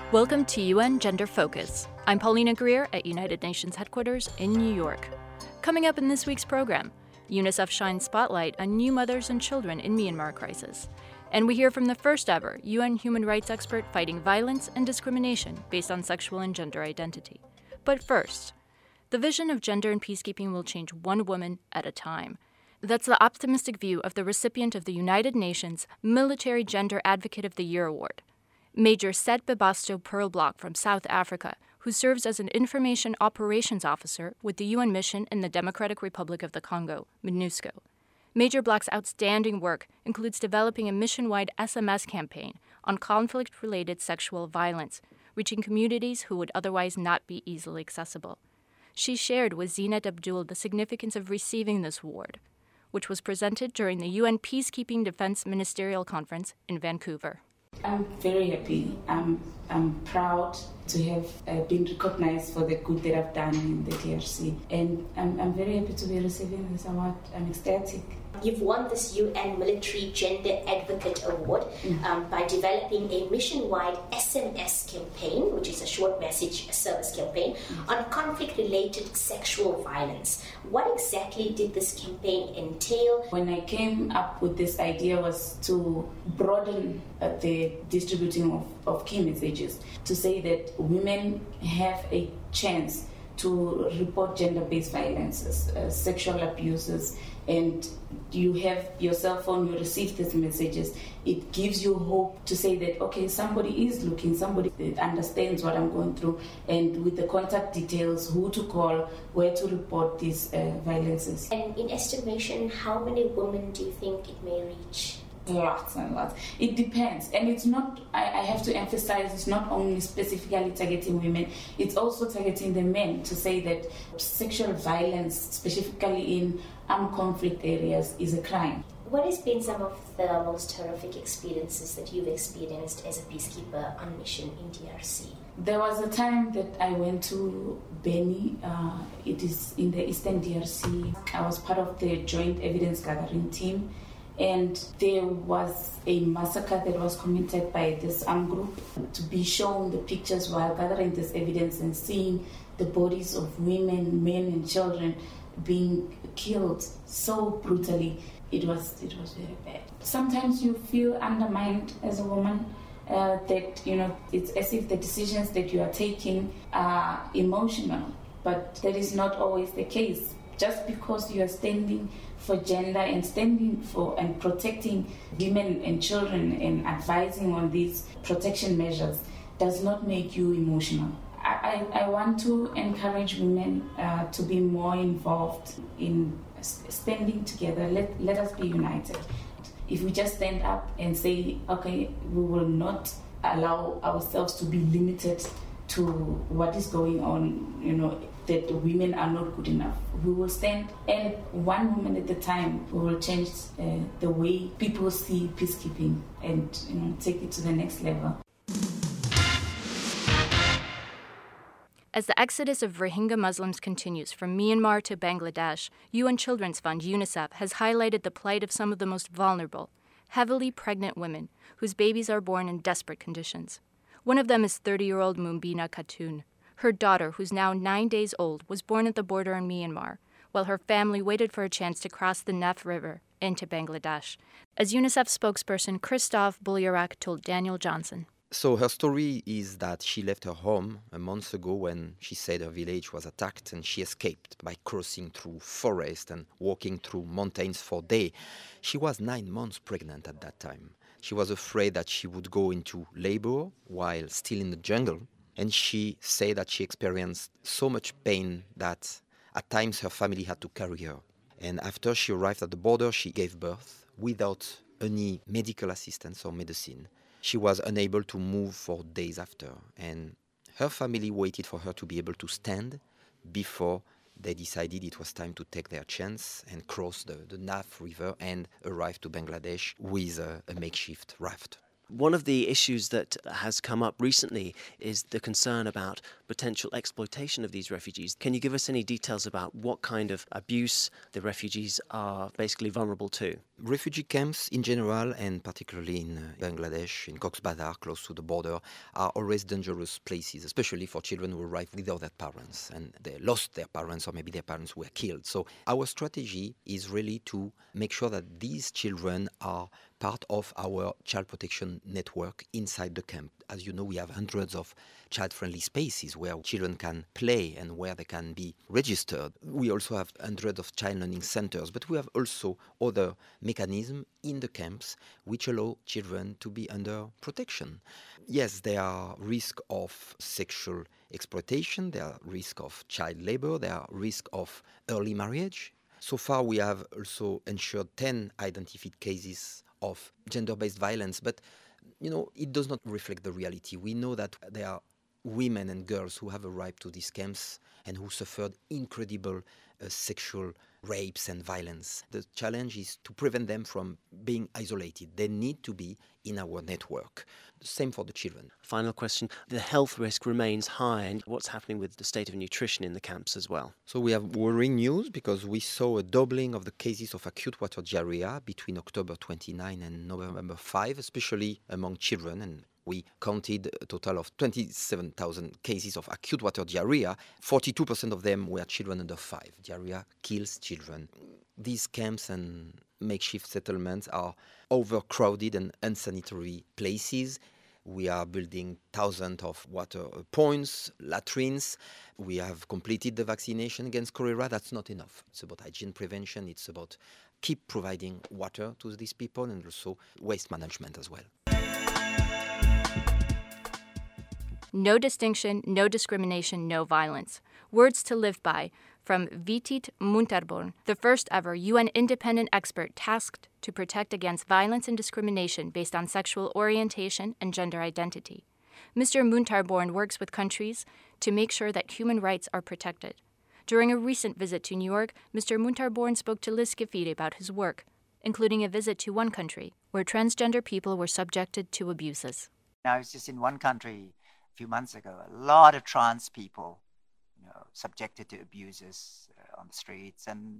Welcome to UN Gender Focus. I'm Paulina Greer at United Nations headquarters in New York. Coming up in this week's program, UNICEF shines spotlight on new mothers and children in Myanmar crisis. And we hear from the first ever UN human rights expert fighting violence and discrimination based on sexual and gender identity. But first, the vision of gender and peacekeeping will change one woman at a time. That's the optimistic view of the recipient of the United Nations Military Gender Advocate of the Year Award, Major Set Bebasto Pearlblock from South Africa, who serves as an Information Operations Officer with the UN mission in the Democratic Republic of the Congo, MONUSCO. Major Block's outstanding work includes developing a mission-wide SMS campaign on conflict-related sexual violence, reaching communities who would otherwise not be easily accessible. She shared with Zinat Abdul the significance of receiving this award, which was presented during the UN Peacekeeping Defense Ministerial Conference in Vancouver. I'm very happy. I'm proud to have been recognized for the good that I've done in the DRC. And I'm very happy to be receiving this award. I'm ecstatic. You've won this UN Military Gender Advocate Award by developing a mission-wide SMS campaign, which is a short message service campaign, on conflict-related sexual violence. What exactly did this campaign entail? When I came up with this idea was to broaden the distributing of key messages, to say that women have a chance to report gender-based violences, sexual abuses, and you have your cell phone, you receive these messages. It gives you hope to say that, okay, somebody is looking, somebody understands what I'm going through, and with the contact details, who to call, where to report these violences. And in estimation, how many women do you think it may reach? Lots and lots. It depends. And it's not, I have to emphasize, it's not only specifically targeting women, it's also targeting the men, to say that sexual violence, specifically in armed conflict areas, is a crime. What has been some of the most horrific experiences that you've experienced as a peacekeeper on mission in DRC? There was a time that I went to Beni, it is in the eastern DRC. I was part of the joint evidence gathering team, and there was a massacre that was committed by this armed group. To be shown the pictures while gathering this evidence and seeing the bodies of women, men and children being killed so brutally, it was very bad. Sometimes you feel undermined as a woman, that it's as if the decisions that you are taking are emotional, but that is not always the case. Just because you are standing for gender and standing for and protecting women and children and advising on these protection measures does not make you emotional. I want to encourage women to be more involved in standing together. Let us be united. If we just stand up and say, okay, we will not allow ourselves to be limited to what is going on, that women are not good enough. We will stand, and one woman at a time, we will change the way people see peacekeeping and take it to the next level. As the exodus of Rohingya Muslims continues from Myanmar to Bangladesh, UN Children's Fund, UNICEF, has highlighted the plight of some of the most vulnerable, heavily pregnant women whose babies are born in desperate conditions. One of them is 30-year-old Mumbina Khatun. Her daughter, who's now 9 days old, was born at the border in Myanmar, while her family waited for a chance to cross the Nef River into Bangladesh, as UNICEF spokesperson Christophe Boulierac told Daniel Johnson. So her story is that she left her home a month ago when she said her village was attacked, and she escaped by crossing through forest and walking through mountains for days. She was 9 months pregnant at that time. She was afraid that she would go into labor while still in the jungle. And she said that she experienced so much pain that at times her family had to carry her. And after she arrived at the border, she gave birth without any medical assistance or medicine. She was unable to move for days after. And her family waited for her to be able to stand before they decided it was time to take their chance and cross the Naf River and arrive to Bangladesh with a makeshift raft. One of the issues that has come up recently is the concern about potential exploitation of these refugees. Can you give us any details about what kind of abuse the refugees are basically vulnerable to? Refugee camps in general, and particularly in Bangladesh, in Cox's Bazar, close to the border, are always dangerous places, especially for children who arrive without their parents and they lost their parents, or maybe their parents were killed. So our strategy is really to make sure that these children are part of our child protection network inside the camp. As you know, we have hundreds of child-friendly spaces where children can play and where they can be registered. We also have hundreds of child learning centers, but we have also other mechanisms in the camps which allow children to be under protection. Yes, there are risks of sexual exploitation, there are risks of child labor, there are risks of early marriage. So far, we have also ensured 10 identified cases of gender-based violence, but it does not reflect the reality. We know that there are women and girls who have arrived to these camps and who suffered incredible sexual rapes and violence. The challenge is to prevent them from being isolated. They need to be in our network. The same for the children. Final question. The health risk remains high, and what's happening with the state of nutrition in the camps as well? So we have worrying news because we saw a doubling of the cases of acute water diarrhea between October 29 and November 5, especially among children, and we counted a total of 27,000 cases of acute water diarrhea. 42% of them were children under 5. Diarrhea kills children. These camps and makeshift settlements are overcrowded and unsanitary places. We are building thousands of water points, latrines. We have completed the vaccination against cholera. That's not enough. It's about hygiene prevention. It's about keep providing water to these people and also waste management as well. No distinction, no discrimination, no violence. Words to live by from Vitit Munterborn, the first ever UN independent expert tasked to protect against violence and discrimination based on sexual orientation and gender identity. Mr. Munterborn works with countries to make sure that human rights are protected. During a recent visit to New York, Mr. Munterborn spoke to Liz Scafidi about his work, including a visit to one country where transgender people were subjected to abuses. I was just in one country a few months ago, a lot of trans people subjected to abuses on the streets, and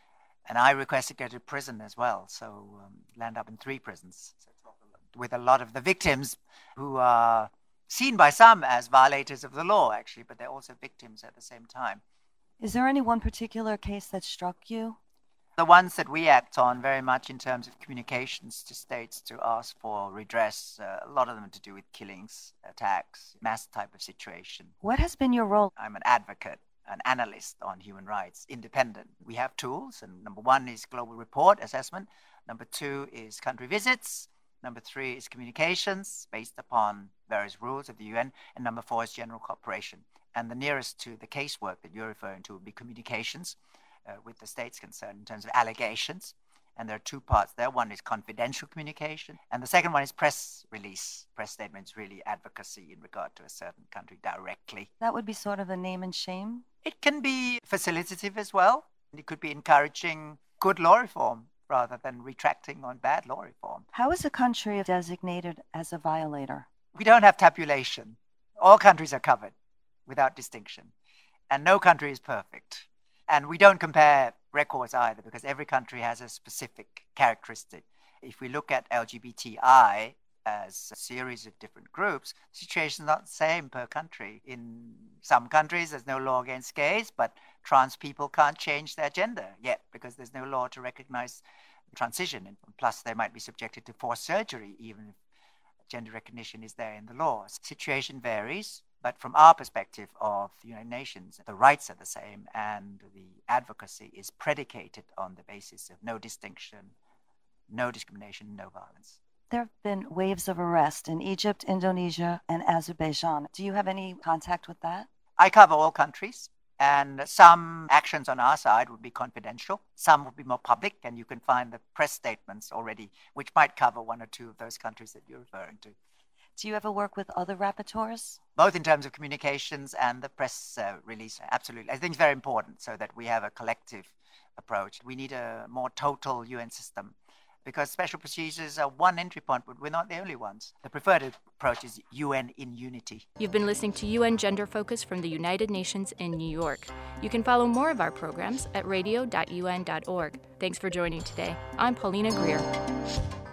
I requested to go to prison as well, so land up in 3 prisons with a lot of the victims who are seen by some as violators of the law, actually, but they're also victims at the same time. Is there any one particular case that struck you? The ones that we act on very much in terms of communications to states to ask for redress, a lot of them to do with killings, attacks, mass type of situation. What has been your role? I'm an advocate, an analyst on human rights, independent. We have tools, and number 1 is global report assessment. Number 2 is country visits. Number 3 is communications based upon various rules of the UN. And number 4 is general cooperation. And the nearest to the casework that you're referring to would be communications with the states concerned in terms of allegations. And there are 2 parts there. One is confidential communication, and the second one is press release. Press statements, really advocacy in regard to a certain country directly. That would be sort of a name and shame? It can be facilitative as well. It could be encouraging good law reform rather than retracting on bad law reform. How is a country designated as a violator? We don't have tabulation. All countries are covered without distinction, and no country is perfect. And we don't compare records either, because every country has a specific characteristic. If we look at LGBTI as a series of different groups, the situation is not the same per country. In some countries, there's no law against gays, but trans people can't change their gender yet because there's no law to recognize transition. And plus, they might be subjected to forced surgery, even if gender recognition is there in the law. The situation varies. But from our perspective of the United Nations, the rights are the same, and the advocacy is predicated on the basis of no distinction, no discrimination, no violence. There have been waves of arrest in Egypt, Indonesia, and Azerbaijan. Do you have any contact with that? I cover all countries, and some actions on our side would be confidential. Some would be more public, and you can find the press statements already, which might cover 1 or 2 of those countries that you're referring to. Do you ever work with other rapporteurs? Both in terms of communications and the press release, absolutely. I think it's very important so that we have a collective approach. We need a more total UN system because special procedures are one entry point, but we're not the only ones. The preferred approach is UN in unity. You've been listening to UN Gender Focus from the United Nations in New York. You can follow more of our programs at radio.un.org. Thanks for joining today. I'm Paulina Greer.